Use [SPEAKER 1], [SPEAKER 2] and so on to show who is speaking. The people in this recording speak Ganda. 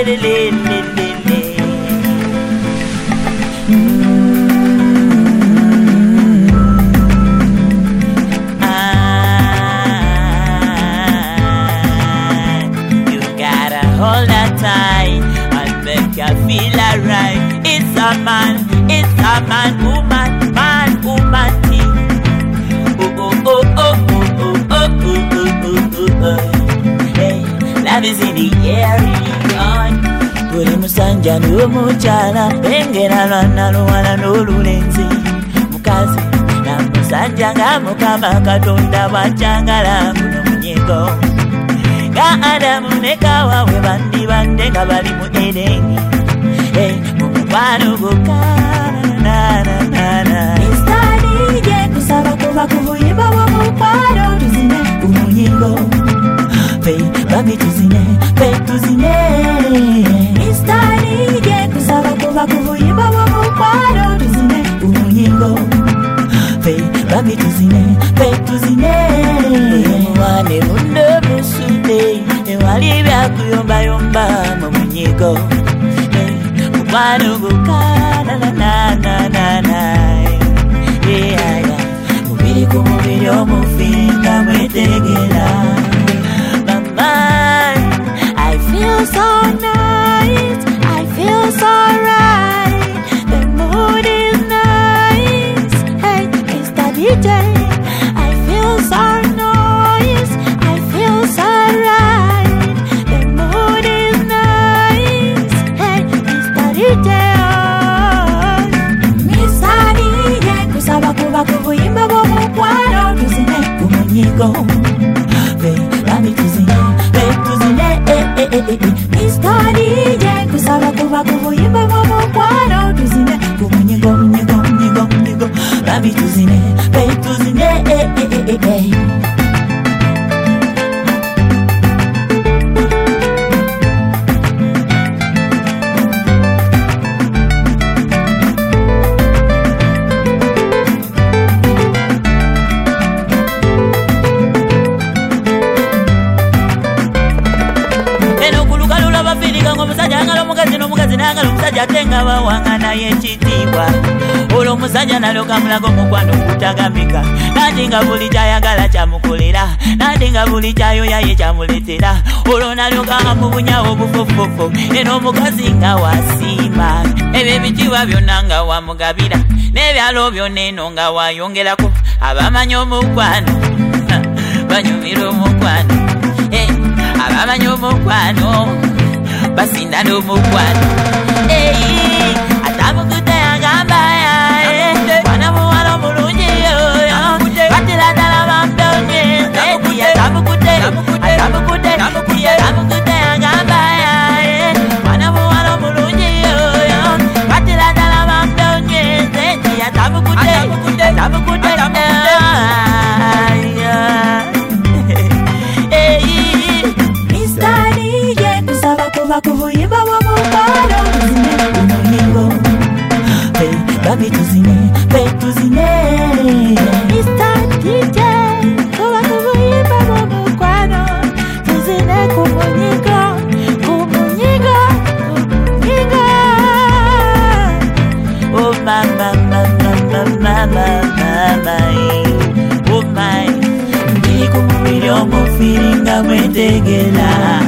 [SPEAKER 1] You gotta hold that tight and make you feel alright. It's a man, woman, thing. Hey, love is in the air, buli musanja n'omukyala bengera lwana luwala n'olulenzi mukazi na musanja nga Mukama Katonda bw'akyagala guno munyigo nga Adamu ne Kawa bwe bandibadde nga bali mu Edeni. Hey, mu mukwano gwokka Mr. kusaba kuba ku buyimba bw'omukwano tuzine ku munyigo babi tuzine Mr. DJ kusaba kuba ku buyimba bw'omukwano tuzine ku munyigo babi tuzine mwane munde musude ewali byakuyombayomba mu munyigo mukwano gukana mubiri ku mubiri omufinga mwetegera. I feel so nice, I feel so right, the mood is nice. Hey, Mr. DJ, I feel so nice, I feel so right, the mood is nice. Hey, Mr. DJ, Mr. DJ, kusaba kuba ku buyimba bw'omukwano tuzine ku munyigo babi tuzine Mr. DJ kusaba kuba ku buyimba bw'omukwano tuzine ku munyigo babi tuzine Jatenga bawangana yekitiibwa olwo omusajja naloka mulago mukwano kutagambika nati nga buli kyayagala kyamukolera nati nga buli kyayoya ye kyamuletera olwo naloka amubunyawo obufofofo eno omukazi nga wasiima ebyo ebitiibwa byonna nga wamugabira n'ebyalo byonna eno nga wayongerako abamanyi omukwano banyumira omukwano abamanyi omukwano basinda n'omukwano. Atamukute agamba wana muwala omulungi batera ddala bampeonye atamukute agamba wana muwala omulungi batera ddala bampeonye atamukute Mr. DJ kusaba kuba ku buyimba bw'omukwano tuzine ku munyigo babi tuzine Mr. DJ kuba ku buyimba bw'omukwano tuzine ku munyigo oh mama oh my ndiri ku mubiri omufiringa mwetegera